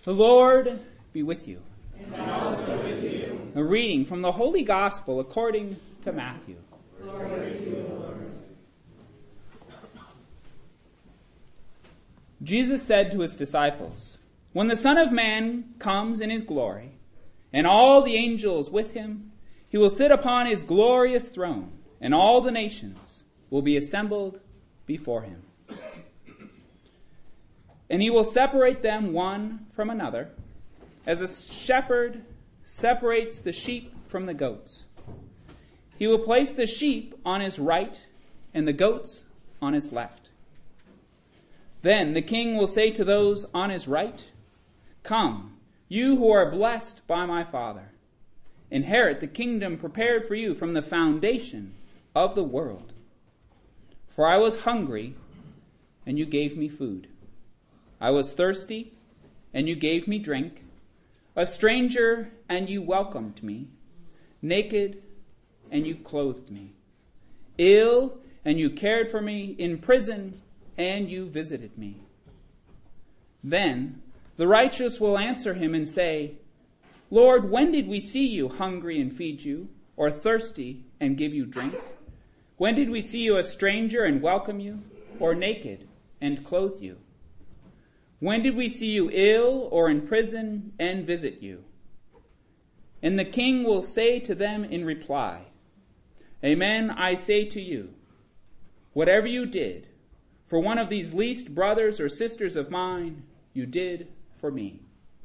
The Lord be with you. And also with you. A reading from the Holy Gospel according to Matthew. Glory to you, Lord. Jesus said to his disciples, "When the Son of Man comes in his glory, and all the angels with him, he will sit upon his glorious throne, and all the nations will be assembled before him. And he will separate them one from another, as a shepherd separates the sheep from the goats. He will place the sheep on his right and the goats on his left. Then the king will say to those on his right, 'Come, you who are blessed by my Father, inherit the kingdom prepared for you from the foundation of the world. For I was hungry, and you gave me food. I was thirsty, and you gave me drink. A stranger, and you welcomed me. Naked, and you clothed me. Ill, and you cared for me. In prison, and you visited me.' Then the righteous will answer him and say, 'Lord, when did we see you hungry and feed you, or thirsty and give you drink? When did we see you a stranger and welcome you, or naked and clothe you? When did we see you ill or in prison and visit you?' And the king will say to them in reply, 'Amen, I say to you, whatever you did for one of these least brothers or sisters of mine, you did for me.'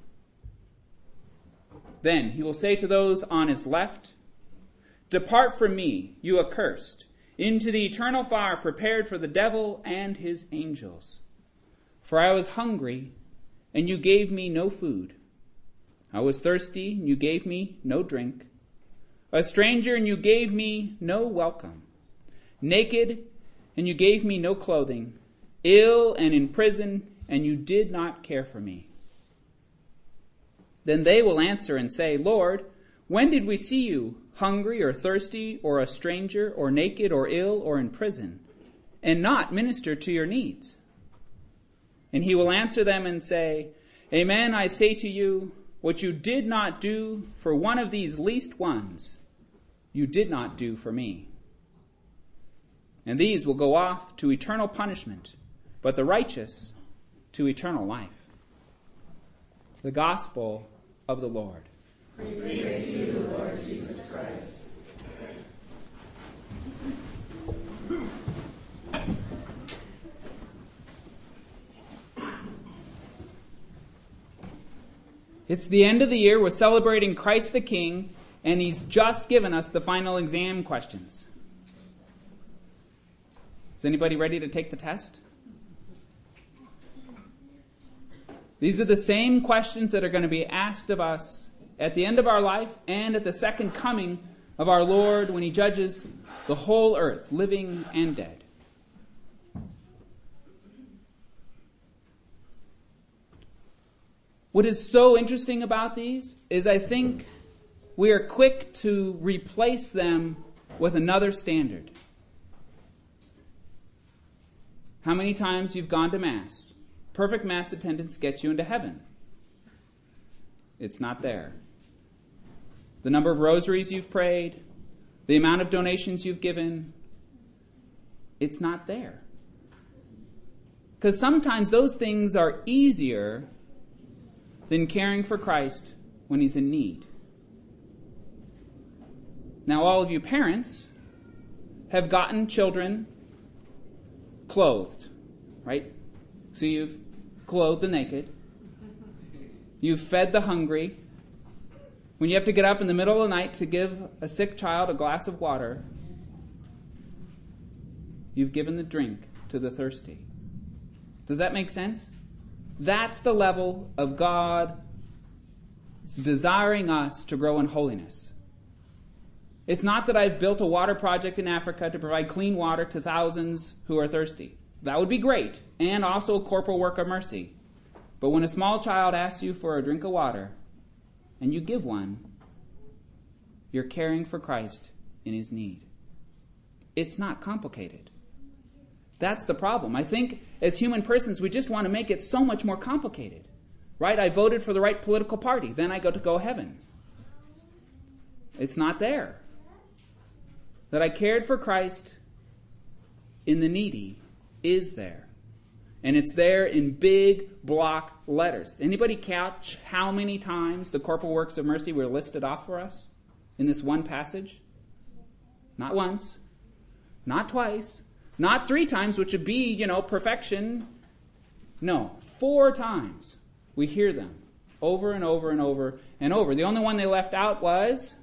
Then he will say to those on his left, 'Depart from me, you accursed, into the eternal fire prepared for the devil and his angels. For I was hungry, and you gave me no food. I was thirsty, and you gave me no drink. A stranger, and you gave me no welcome. Naked, and you gave me no clothing. Ill and in prison, and you did not care for me.' Then they will answer and say, 'Lord, when did we see you hungry or thirsty or a stranger or naked or ill or in prison, and not minister to your needs?' And he will answer them and say, 'Amen, I say to you, what you did not do for one of these least ones, you did not do for me.' And these will go off to eternal punishment, but the righteous to eternal life." The Gospel of the Lord. Praise to you, Lord Jesus Christ. It's the end of the year. We're celebrating Christ the King, and he's just given us the final exam questions. Is anybody ready to take the test? These are the same questions that are going to be asked of us at the end of our life and at the second coming of our Lord when he judges the whole earth, living and dead. What is so interesting about these is I think we are quick to replace them with another standard. How many times you've gone to Mass? Perfect Mass attendance gets you into heaven. It's not there. The number of rosaries you've prayed, the amount of donations you've given, it's not there. Because sometimes those things are easier than caring for Christ when he's in need. Now, all of you parents have gotten children clothed, right? So you've clothed the naked. You've fed the hungry. When you have to get up in the middle of the night to give a sick child a glass of water, you've given the drink to the thirsty. Does that make sense? That's the level of God desiring us to grow in holiness. It's not that I've built a water project in Africa to provide clean water to thousands who are thirsty. That would be great, and also a corporal work of mercy. But when a small child asks you for a drink of water, and you give one, you're caring for Christ in his need. It's not complicated. That's the problem. I think as human persons, we just want to make it so much more complicated, right? I voted for the right political party. Then I go to heaven. It's not there. That I cared for Christ in the needy is there. And it's there in big block letters. Anybody catch how many times the corporal works of mercy were listed off for us in this one passage? Not once. Not twice. Not 3 times, which would be, perfection. No, 4 times we hear them over and over and over and over. The only one they left out was?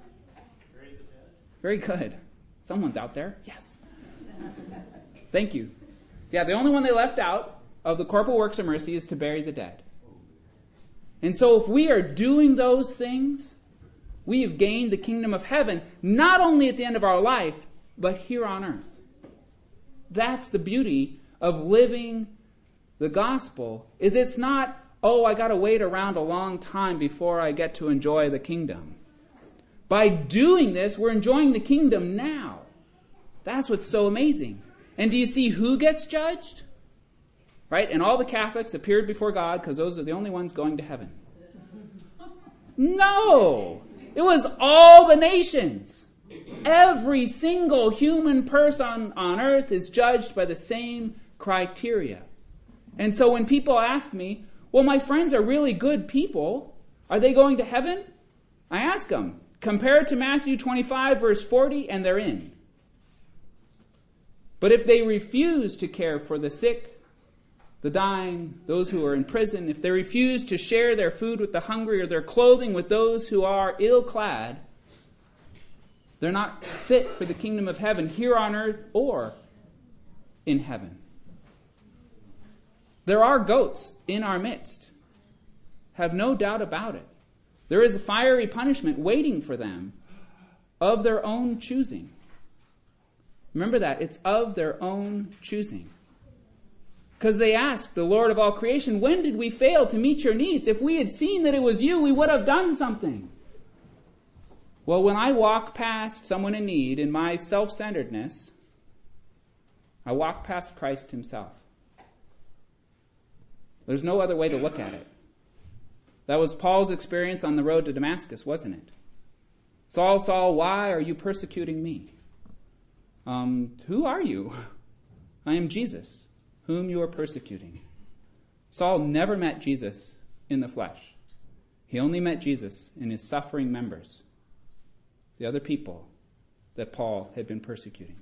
Very good. Someone's out there. Yes. Thank you. Yeah, the only one they left out of the corporal works of mercy is to bury the dead. And so if we are doing those things, we have gained the kingdom of heaven, not only at the end of our life, but here on earth. That's the beauty of living the gospel, is it's not, I got to wait around a long time before I get to enjoy the kingdom. By doing this, we're enjoying the kingdom now. That's what's so amazing. And do you see who gets judged? Right? And all the Catholics appeared before God because those are the only ones going to heaven. No! It was all the nations. Every single human person on earth is judged by the same criteria. And so when people ask me, well, my friends are really good people, are they going to heaven? I ask them, compare it to Matthew 25, verse 40, and they're in. But if they refuse to care for the sick, the dying, those who are in prison, if they refuse to share their food with the hungry or their clothing with those who are ill-clad, they're not fit for the kingdom of heaven here on earth or in heaven. There are goats in our midst. Have no doubt about it. There is a fiery punishment waiting for them of their own choosing. Remember that. It's of their own choosing. Because they asked the Lord of all creation, when did we fail to meet your needs? If we had seen that it was you, we would have done something. Well, when I walk past someone in need in my self-centeredness, I walk past Christ himself. There's no other way to look at it. That was Paul's experience on the road to Damascus, wasn't it? Saul, Saul, why are you persecuting me? Who are you? I am Jesus, whom you are persecuting. Saul never met Jesus in the flesh. He only met Jesus in his suffering members, the other people that Paul had been persecuting.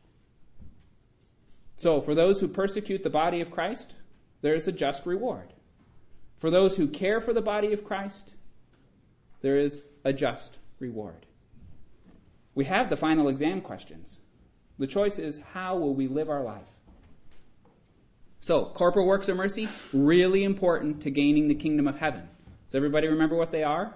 So, for those who persecute the body of Christ, there is a just reward. For those who care for the body of Christ, there is a just reward. We have the final exam questions. The choice is, how will we live our life? So, corporal works of mercy, really important to gaining the kingdom of heaven. Does everybody remember what they are?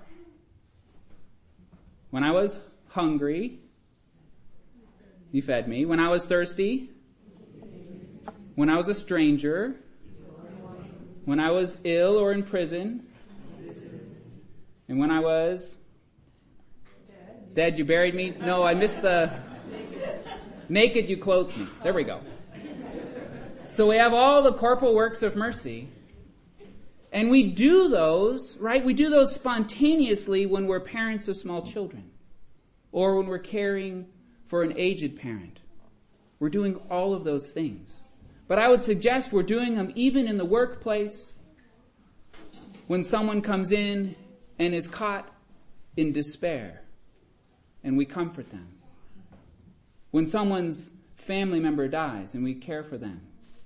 When I was hungry, you fed me. When I was thirsty, when I was a stranger, when I was ill or in prison, and when I was dead, you buried me. No, I missed the naked, you clothed me. There we go. So we have all the corporal works of mercy. And we do those, right? We do those spontaneously when we're parents of small children. Or when we're caring for an aged parent. We're doing all of those things. But I would suggest we're doing them even in the workplace, when someone comes in and is caught in despair, and we comfort them. When someone's family member dies and we care for them.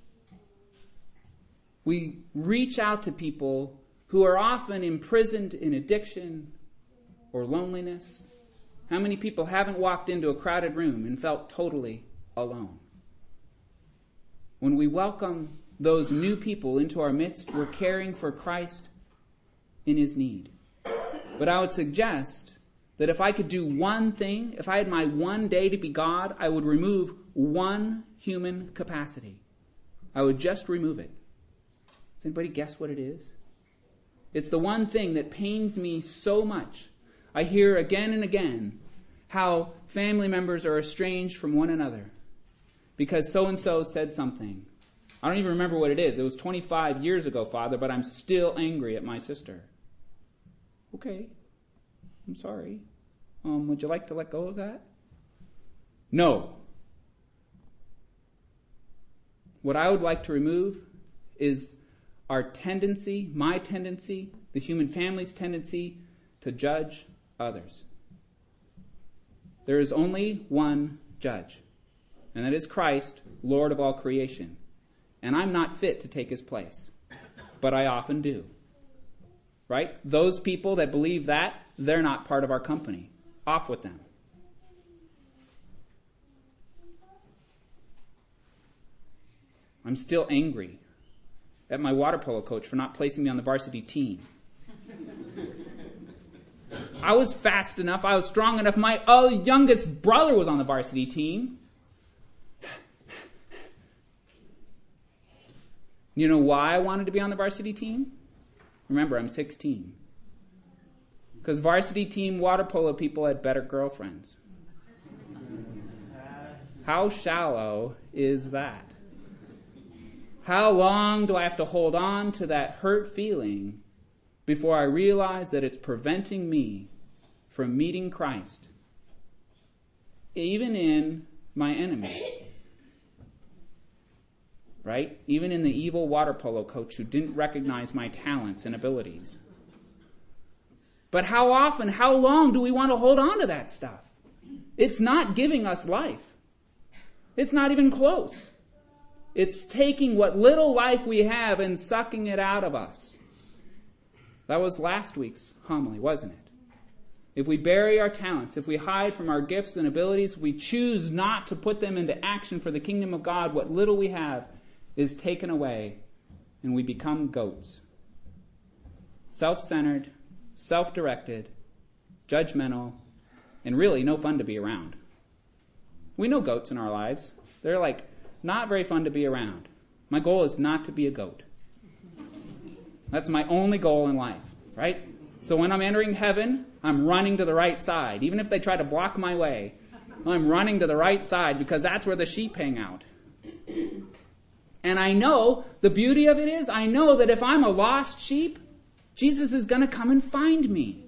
We reach out to people who are often imprisoned in addiction or loneliness. How many people haven't walked into a crowded room and felt totally alone? When we welcome those new people into our midst, we're caring for Christ in his need. But I would suggest that if I could do one thing, if I had my one day to be God, I would remove one human capacity. I would just remove it. Does anybody guess what it is? It's the one thing that pains me so much. I hear again and again how family members are estranged from one another because so-and-so said something, I don't even remember what it is. It was 25 years ago, Father, but I'm still angry at my sister. Okay. I'm sorry. Would you like to let go of that? No. What I would like to remove is our tendency, my tendency, the human family's tendency to judge others. There is only one judge, and that is Christ, Lord of all creation. And I'm not fit to take his place, but I often do. Right? Those people that believe that, they're not part of our company. Off with them. I'm still angry at my water polo coach for not placing me on the varsity team. I was fast enough, I was strong enough, my youngest brother was on the varsity team. You know why I wanted to be on the varsity team? Remember, I'm 16. Because varsity team water polo people had better girlfriends. How shallow is that? How long do I have to hold on to that hurt feeling before I realize that it's preventing me from meeting Christ, even in my enemies? Right? Even in the evil water polo coach who didn't recognize my talents and abilities. But how often, how long do we want to hold on to that stuff? It's not giving us life. It's not even close. It's taking what little life we have and sucking it out of us. That was last week's homily, wasn't it? If we bury our talents, if we hide from our gifts and abilities, we choose not to put them into action for the kingdom of God, what little we have is taken away and we become goats. Self-centered, self-directed, judgmental, and really no fun to be around. We know goats in our lives. They're like not very fun to be around. My goal is not to be a goat. That's my only goal in life, right? So when I'm entering heaven, I'm running to the right side. Even if they try to block my way, I'm running to the right side because that's where the sheep hang out. And I know, the beauty of it is, I know that if I'm a lost sheep, Jesus is going to come and find me.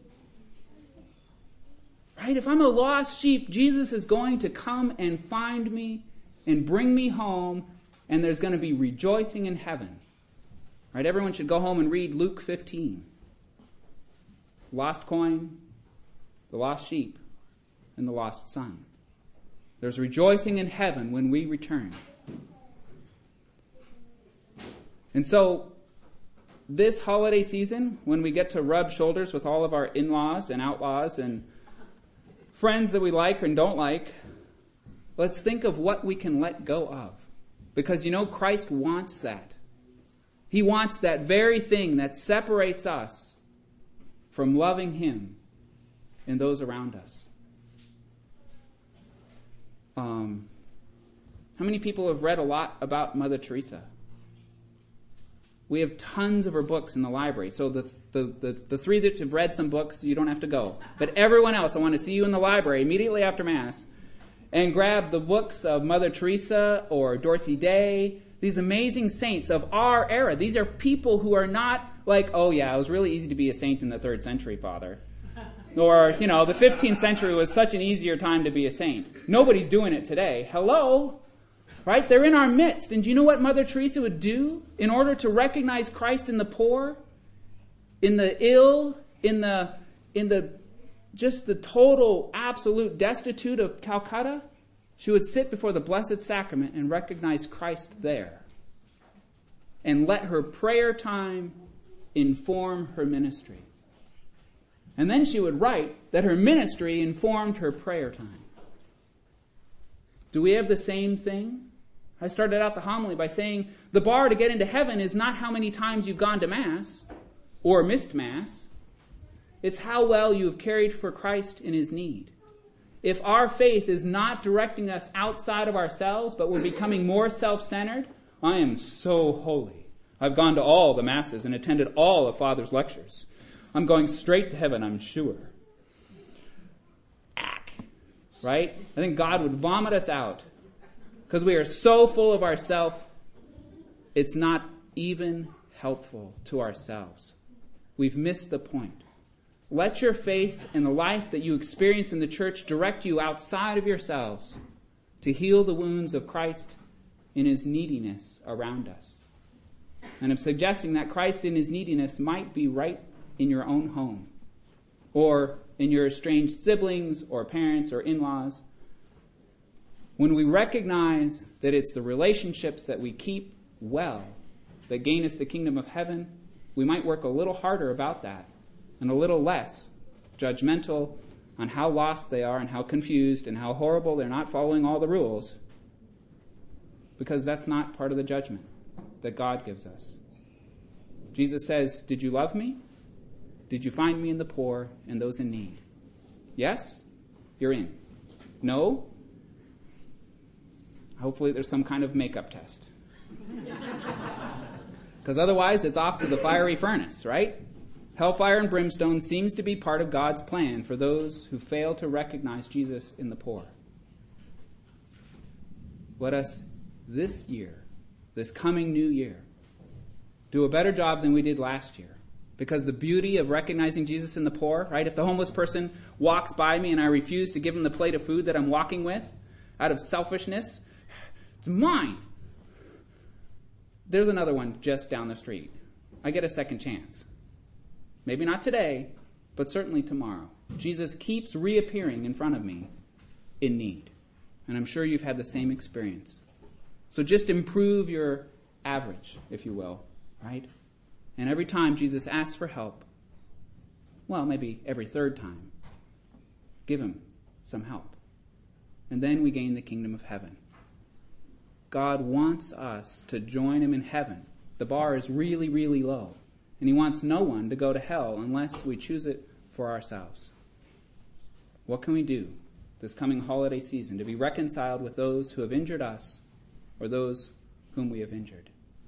Right? If I'm a lost sheep, Jesus is going to come and find me and bring me home, and there's going to be rejoicing in heaven. Right? Everyone should go home and read Luke 15. Lost coin, the lost sheep, and the lost son. There's rejoicing in heaven when we return. And so, this holiday season, when we get to rub shoulders with all of our in-laws and outlaws and friends that we like and don't like, let's think of what we can let go of. Because Christ wants that. He wants that very thing that separates us from loving him and those around us. How many people have read a lot about Mother Teresa? We have tons of her books in the library. So the three that have read some books, you don't have to go. But everyone else, I want to see you in the library immediately after Mass and grab the books of Mother Teresa or Dorothy Day, these amazing saints of our era. These are people who are not like, oh yeah, it was really easy to be a saint in the 3rd century, Father. Or, the 15th century was such an easier time to be a saint. Nobody's doing it today. Hello? Right? They're in our midst. And do you know what Mother Teresa would do in order to recognize Christ in the poor, in the ill, in the just the total, absolute destitute of Calcutta? She would sit before the Blessed Sacrament and recognize Christ there. And let her prayer time inform her ministry. And then she would write that her ministry informed her prayer time. Do we have the same thing? I started out the homily by saying the bar to get into heaven is not how many times you've gone to Mass or missed Mass. It's how well you have cared for Christ in his need. If our faith is not directing us outside of ourselves, but we're becoming more self-centered, I am so holy. I've gone to all the Masses and attended all of Father's lectures. I'm going straight to heaven, I'm sure. Right? I think God would vomit us out because we are so full of ourself it's not even helpful to ourselves. We've missed the point. Let your faith and the life that you experience in the church direct you outside of yourselves to heal the wounds of Christ in his neediness around us. And I'm suggesting that Christ in his neediness might be right in your own home, or in your estranged siblings or parents or in-laws. When we recognize that it's the relationships that we keep well that gain us the kingdom of heaven, we might work a little harder about that and a little less judgmental on how lost they are and how confused and how horrible they're not following all the rules, because that's not part of the judgment that God gives us. Jesus says, did you love me? Did you find me in the poor and those in need? Yes? You're in. No? Hopefully there's some kind of makeup test. Because otherwise it's off to the fiery furnace, right? Hellfire and brimstone seems to be part of God's plan for those who fail to recognize Jesus in the poor. Let us this year, this coming new year, do a better job than we did last year. Because the beauty of recognizing Jesus in the poor, right? If the homeless person walks by me and I refuse to give him the plate of food that I'm walking with out of selfishness, it's mine. There's another one just down the street. I get a second chance. Maybe not today, but certainly tomorrow. Jesus keeps reappearing in front of me in need. And I'm sure you've had the same experience. So just improve your average, if you will, right? And every time Jesus asks for help, well, maybe every third time, give him some help. And then we gain the kingdom of heaven. God wants us to join him in heaven. The bar is really, really low. And he wants no one to go to hell unless we choose it for ourselves. What can we do this coming holiday season to be reconciled with those who have injured us or those whom we have injured?